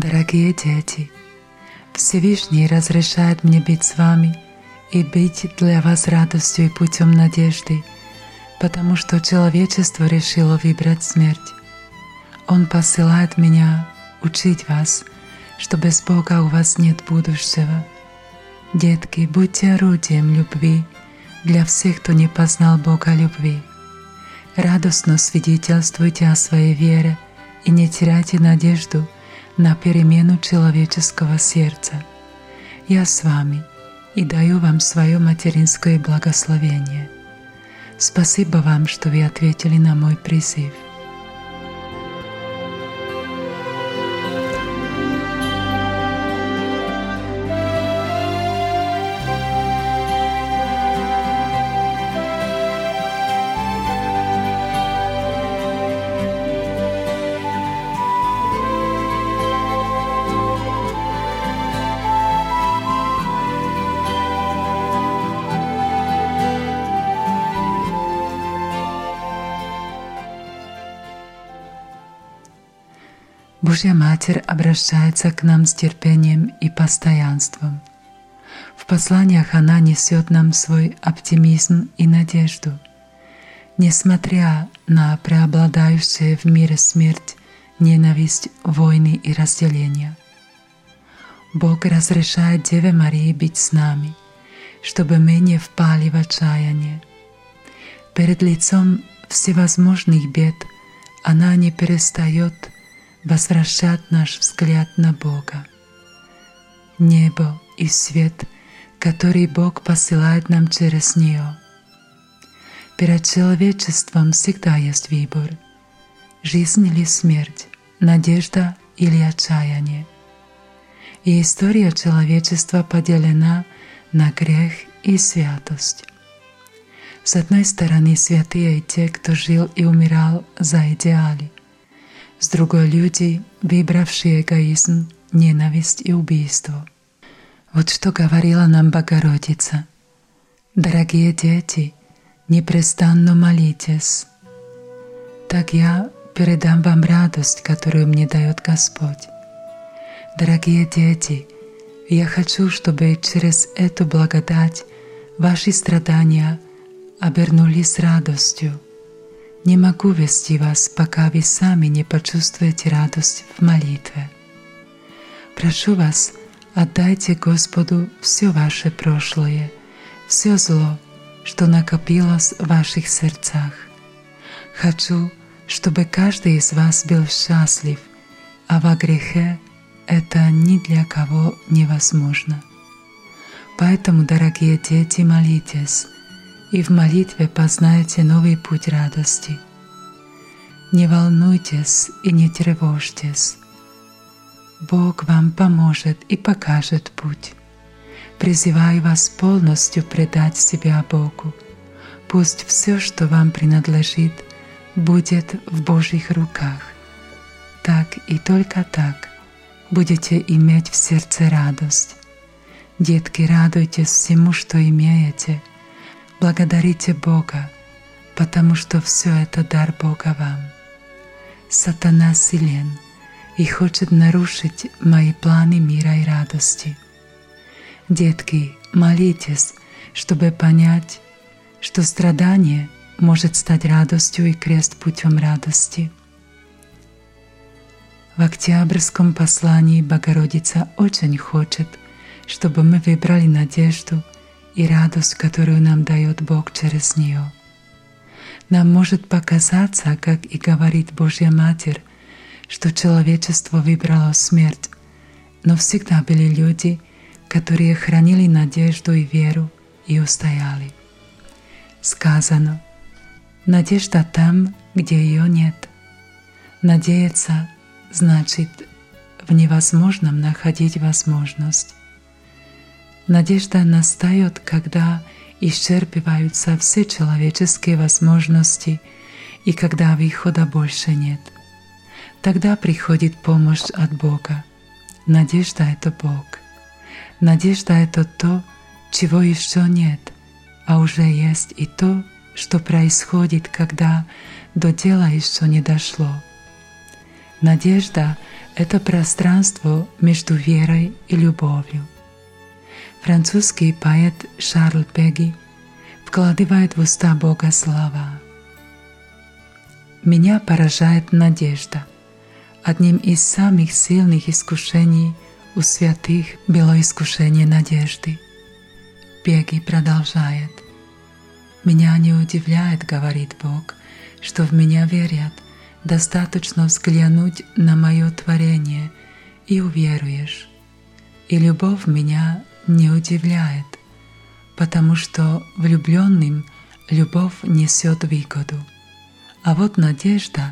Дорогие дети, Всевышний разрешает мне быть с вами и быть для вас радостью и путем надежды, потому что человечество решило выбрать смерть. Он посылает меня учить вас, что без Бога у вас нет будущего. Детки, будьте орудием любви для всех, кто не познал Бога любви. Радостно свидетельствуйте о своей вере и не теряйте надежду на перемену человеческого сердца. Я с вами и даю вам свое материнское благословение. Спасибо вам, что вы ответили на мой призыв. Божья Матерь обращается к нам с терпением и постоянством. В посланиях она несет нам свой оптимизм и надежду. Несмотря на преобладающую в мире смерть, ненависть, войны и разделения, Бог разрешает Деве Марии быть с нами, чтобы мы не впали в отчаяние. Перед лицом всевозможных бед она не перестает возвращать наш взгляд на Бога. Небо и свет, который Бог посылает нам через нее. Перед человечеством всегда есть выбор: жизнь или смерть, надежда или отчаяние. И история человечества поделена на грех и святость. С одной стороны, святые те, кто жил и умирал за идеалы. С другой — люди, выбравшие эгоизм, ненависть и убийство. Вот что говорила нам Богородица: «Дорогие дети, непрестанно молитесь». Так я передам вам радость, которую мне дает Господь. Дорогие дети, я хочу, чтобы через эту благодать ваши страдания обернулись радостью. Не могу вести вас, пока вы сами не почувствуете радость в молитве. Прошу вас, отдайте Господу все ваше прошлое, все зло, что накопилось в ваших сердцах. Хочу, чтобы каждый из вас был счастлив, а во грехе это ни для кого невозможно. Поэтому, дорогие дети, молитесь, и в молитве познаете новый путь радости. Не волнуйтесь и не тревожьтесь. Бог вам поможет и покажет путь. Призываю вас полностью предать себя Богу. Пусть все, что вам принадлежит, будет в Божьих руках. Так и только так будете иметь в сердце радость. Детки, радуйтесь всему, что имеете. Благодарите Бога, потому что все это дар Бога вам. Сатана силен и хочет нарушить мои планы мира и радости. Детки, молитесь, чтобы понять, что страдание может стать радостью и крест путем радости. В октябрьском послании Богородица очень хочет, чтобы мы выбрали надежду и радость, которую нам дает Бог через нее. Нам может показаться, как и говорит Божья Матерь, что человечество выбрало смерть, но всегда были люди, которые хранили надежду и веру и устояли. Сказано: надежда там, где ее нет. Надеяться значит в невозможном находить возможность. Надежда настает, когда исчерпываются все человеческие возможности и когда выхода больше нет. Тогда приходит помощь от Бога. Надежда — это Бог. Надежда — это то, чего еще нет, а уже есть, и то, что происходит, когда до дела еще не дошло. Надежда — это пространство между верой и любовью. Французский поэт Шарль Пеги вкладывает в уста Бога слова: «Меня поражает надежда. Одним из самых сильных искушений у святых было искушение надежды». Пеги продолжает: «Меня не удивляет, — говорит Бог, — что в меня верят. Достаточно взглянуть на мое творение, и уверуешь. И любовь меня не удивляет, потому что влюбленным любовь несет выгоду. А вот надежде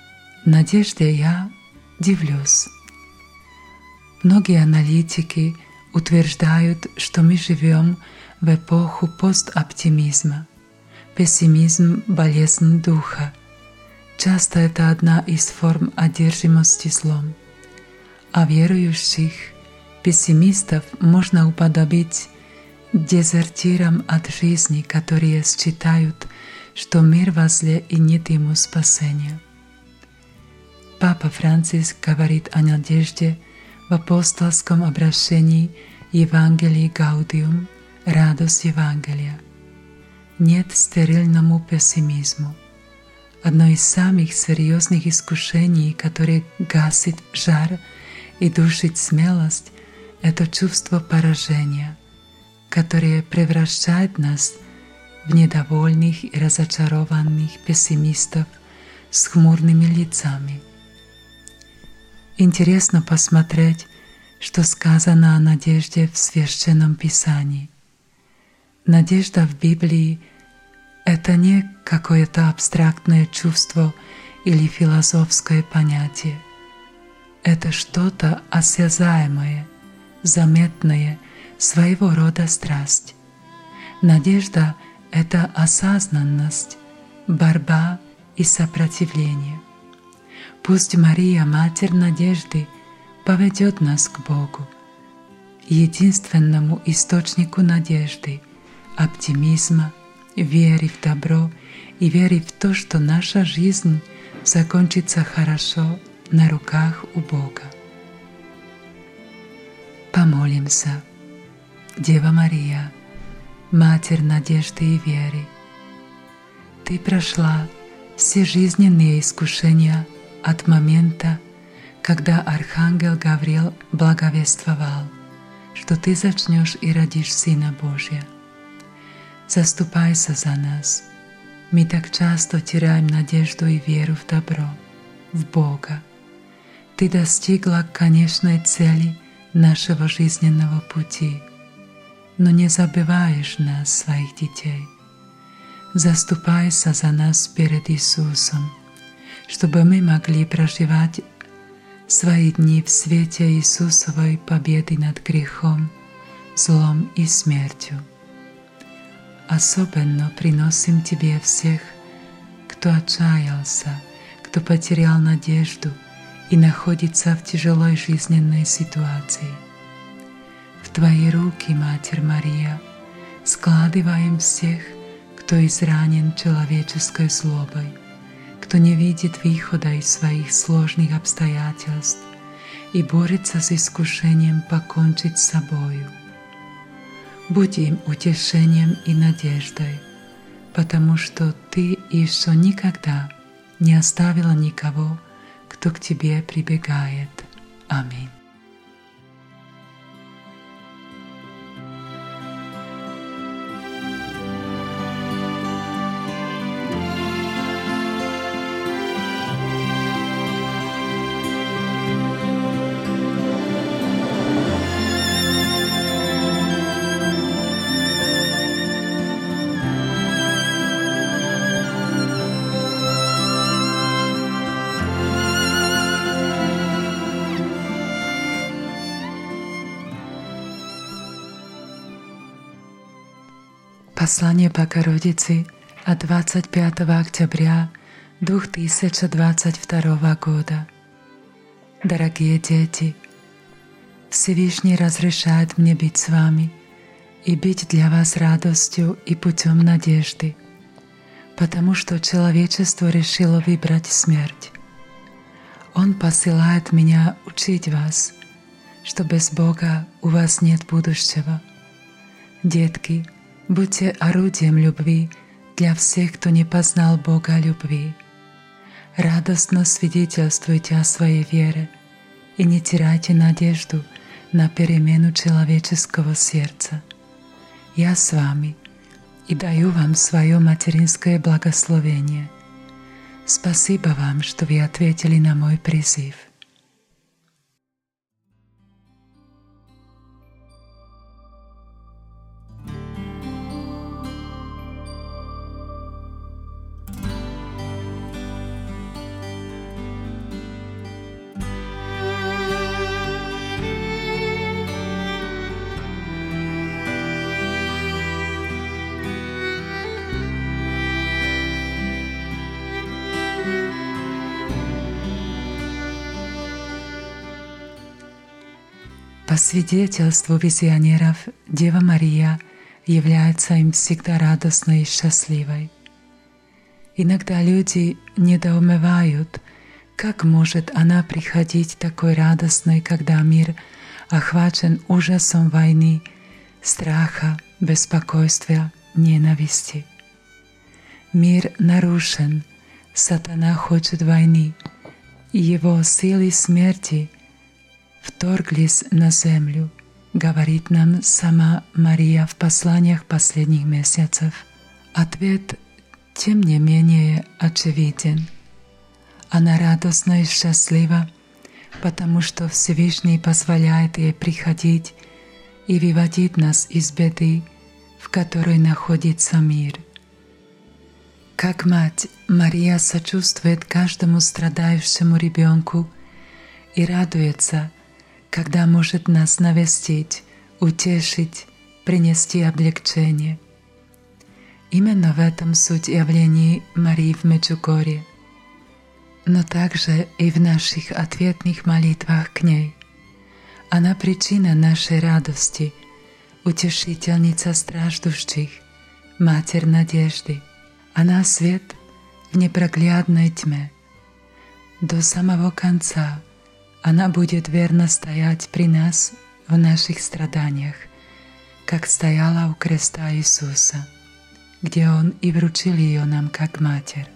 я дивлюсь». Многие аналитики утверждают, что мы живем в эпоху постоптимизма. Пессимизм – болезнь духа. Часто это одна из форм одержимости злом. А верующих пессимистов можно уподобить дезертирам от жизни, которые считают, что мир возле и нет ему спасения. Папа Франциск говорит о надежде в апостольском обращении Евангелии Гаудиум – радость Евангелия. Нет стерильному пессимизму. Одно из самых серьезных искушений, которое гасит жар и душит смелость, это чувство поражения, которое превращает нас в недовольных и разочарованных пессимистов с хмурыми лицами. Интересно посмотреть, что сказано о надежде в Священном Писании. Надежда в Библии — это не какое-то абстрактное чувство или философское понятие. Это что-то осязаемое, заметное, своего рода страсть. Надежда — это осознанность, борьба и сопротивление. Пусть Мария, Матерь Надежды, поведет нас к Богу, единственному источнику надежды, оптимизма, веры в добро и веры в то, что наша жизнь закончится хорошо на руках у Бога. Помолимся. Дева Мария, Матерь надежды и веры, Ты прошла все жизненные искушения от момента, когда Архангел Гавриил благовествовал, что Ты зачнешь и родишь Сына Божия. Заступайся за нас. Мы так часто теряем надежду и веру в добро, в Бога. Ты достигла конечной цели нашего жизненного пути, но не забываешь нас, своих детей. Заступайся за нас перед Иисусом, чтобы мы могли проживать свои дни в свете Иисусовой победы над грехом, злом и смертью. Особенно приносим Тебе всех, кто отчаялся, кто потерял надежду и находится в тяжелой жизненной ситуации. В Твои руки, Матерь Мария, складываем всех, кто изранен человеческой злобой, кто не видит выхода из своих сложных обстоятельств и борется с искушением покончить с собою. Будь им утешением и надеждой, потому что Ты еще никогда не оставила никого, кто к Тебе прибегает. Аминь. Послание Богородицы от 25 октября 2022 года. Дорогие дети, Всевышний разрешает мне быть с вами и быть для вас радостью и путем надежды, потому что человечество решило выбрать смерть. Он посылает меня учить вас, что без Бога у вас нет будущего. Детки, будьте орудием любви для всех, кто не познал Бога любви. Радостно свидетельствуйте о своей вере и не теряйте надежду на перемену человеческого сердца. Я с вами и даю вам свое материнское благословение. Спасибо вам, что вы ответили на мой призыв. По свидетельству визионеров, Дева Мария является им всегда радостной и счастливой. Иногда люди недоумевают, как может она приходить такой радостной, когда мир охвачен ужасом войны, страха, беспокойства, ненависти. Мир нарушен, сатана хочет войны, и его силы смерти вторглись на землю, говорит нам сама Мария в посланиях последних месяцев. Ответ, тем не менее, очевиден. Она радостна и счастлива, потому что Всевышний позволяет ей приходить и выводить нас из беды, в которой находится мир. Как мать, Мария сочувствует каждому страдающему ребенку и радуется, когда может нас навестить, утешить, принести облегчение. Именно в этом суть явлений Марии в Меджугорье, но также и в наших ответных молитвах к ней. Она причина нашей радости, утешительница страждущих, Матерь надежды. Она свет в непроглядной тьме. До самого конца она будет верно стоять при нас в наших страданиях, как стояла у креста Иисуса, где Он и вручил ее нам как Матерь.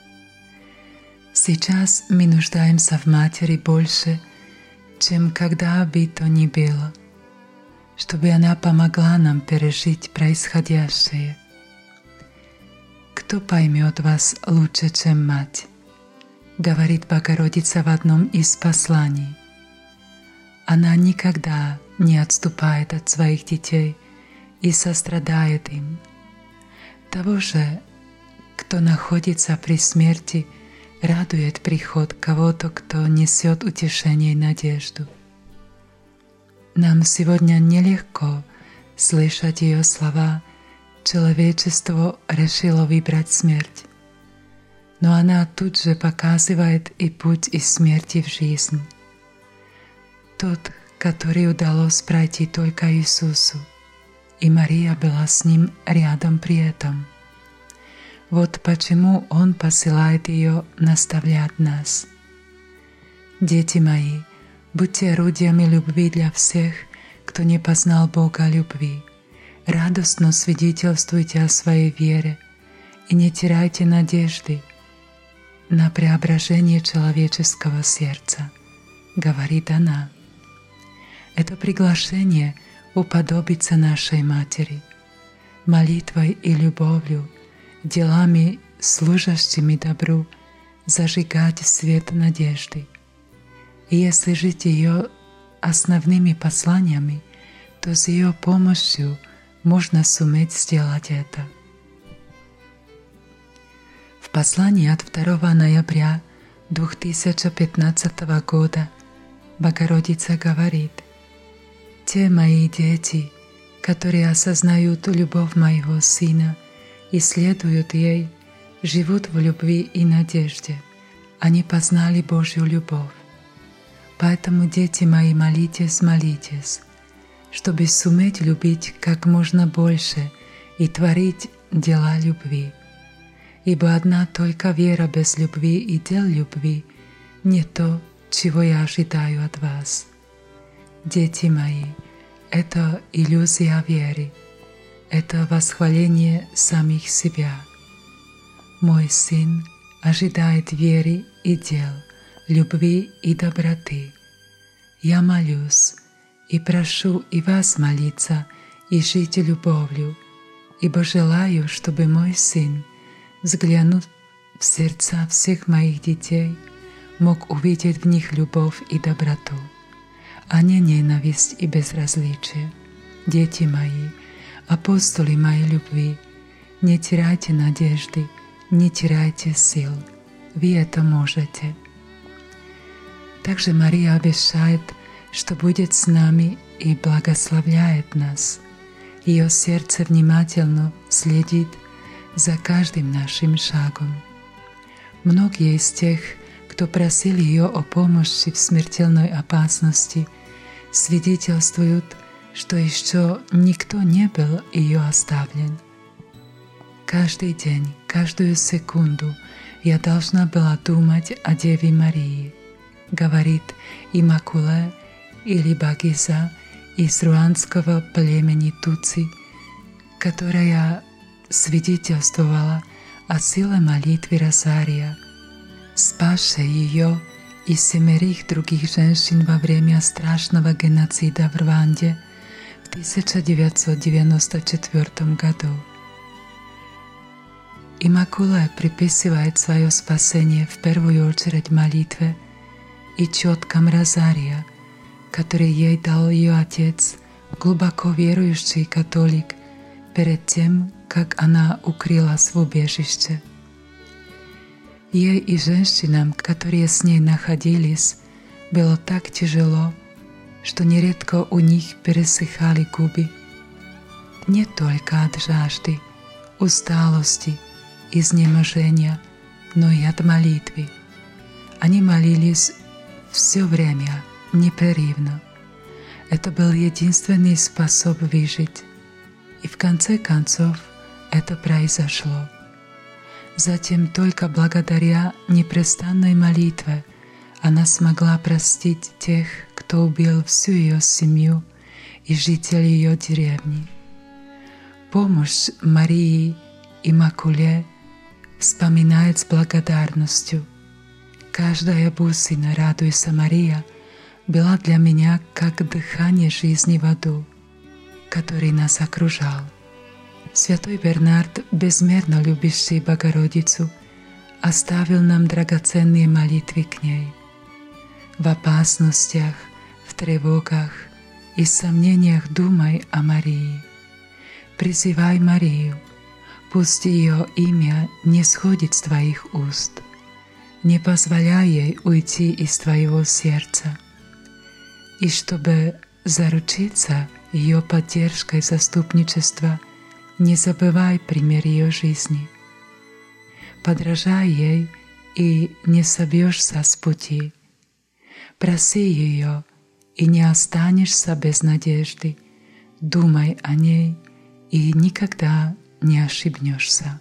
Сейчас мы нуждаемся в Матери больше, чем когда бы то ни было, чтобы она помогла нам пережить происходящее. Кто поймет вас лучше, чем Мать? Говорит Богородица в одном из посланий. Она никогда не отступает от своих детей и сострадает им. Того же, кто находится при смерти, радует приход кого-то, кто несет утешение и надежду. Нам сегодня нелегко слышать ее слова «Человечество решило выбрать смерть», но она тут же показывает и путь из смерти в жизнь. Тот, который удалось пройти только Иисусу, и Мария была с ним рядом при этом. Вот почему Он посылает ее наставлять нас. Дети мои, будьте орудиями любви для всех, кто не познал Бога любви. Радостно свидетельствуйте о своей вере и не теряйте надежды на преображение человеческого сердца, говорит она. Это приглашение уподобиться нашей Матери, молитвой и любовью, делами, служащими добру, зажигать свет надежды. И если жить ее основными посланиями, то с ее помощью можно суметь сделать это. В послании от 2 ноября 2015 года Богородица говорит: «Те мои дети, которые осознают любовь моего Сына и следуют ей, живут в любви и надежде. Они познали Божью любовь. Поэтому, дети мои, молитесь, молитесь, чтобы суметь любить как можно больше и творить дела любви. Ибо одна только вера без любви и дел любви не то, чего я ожидаю от вас. Дети мои, это иллюзия веры, это восхваление самих себя. Мой сын ожидает веры и дел, любви и доброты. Я молюсь и прошу и вас молиться и жить любовью, ибо желаю, чтобы мой сын, взглянув в сердца всех моих детей, мог увидеть в них любовь и доброту, а не ненависть и безразличие. Дети мои, апостолы моей любви, не теряйте надежды, не теряйте сил. Вы это можете. Также Мария обещает, что будет с нами и благословляет нас. Ее сердце внимательно следит за каждым нашим шагом. Многие из тех, кто просил ее о помощи в смертельной опасности, свидетельствуют, что еще никто не был ее оставлен. Каждый день, каждую секунду я должна была думать о Деве Марии, говорит Иммакуле или Багиза из руандского племени Туци, которая свидетельствовала о силе молитвы Розария, спасшей ее и 7 других женщин во время страшного геноцида в Рванде в 1994 году. Иммакуле приписывает свое спасение в первую очередь молитве и четкам Розария, который ей дал ее отец, глубоко верующий католик, перед тем, как она укрылась в убежище. Ей и женщинам, которые с ней находились, было так тяжело, что нередко у них пересыхали губы. Не только от жажды, усталости, изнеможения, но и от молитвы. Они молились все время, непрерывно. Это был единственный способ выжить. И в конце концов это произошло. Затем только благодаря непрестанной молитве она смогла простить тех, кто убил всю ее семью и жителей ее деревни. Помощь Марии Иммакуле вспоминает с благодарностью. Каждая бусина, радуйся, Мария, была для меня как дыхание жизни в аду, который нас окружал. Святой Бернард, безмерно любящий Богородицу, оставил нам драгоценные молитвы к ней. В опасностях, в тревогах и сомнениях думай о Марии. Призывай Марию, пусть ее имя не сходит с твоих уст. Не позволяй ей уйти из твоего сердца. И чтобы заручиться ее поддержкой и заступничества, не забывай пример ее жизни. Подражай ей и не собьешься с пути. Проси ее и не останешься без надежды. Думай о ней и никогда не ошибнешься.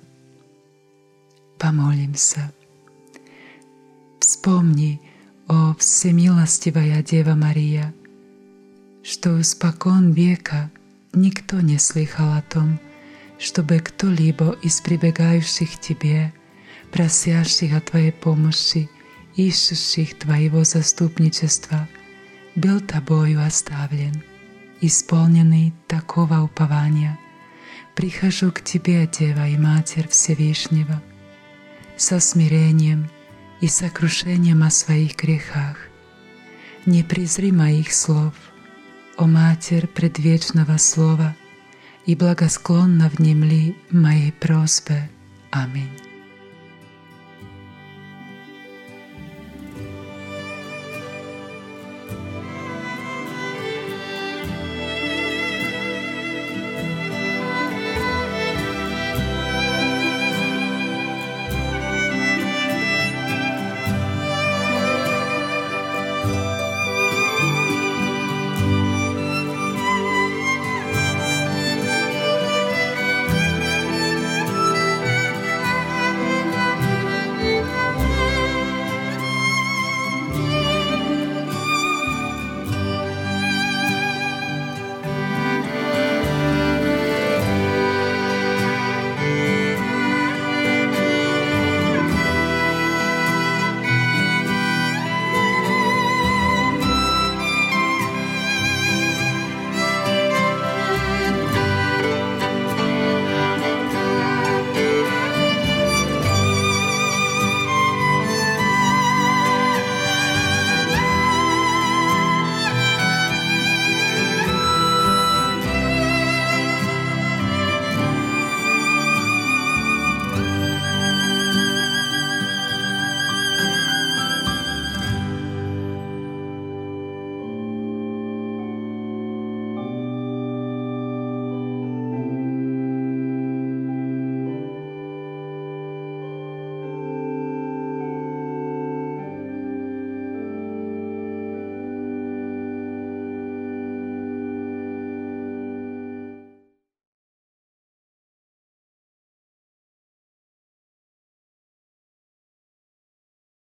Помолимся. Вспомни, о всемилостивая Дева Мария, что испокон века никто не слыхал о том, чтобы кто-либо из прибегающих к Тебе, просящих о Твоей помощи, ищущих Твоего заступничества, был Тобою оставлен. Исполненный такого упования, прихожу к Тебе, Дева и Матерь Всевышнего, со смирением и сокрушением о своих грехах. Не презри моих слов, о Матерь предвечного Слова, и благосклонно внемли моей просьбе. Аминь.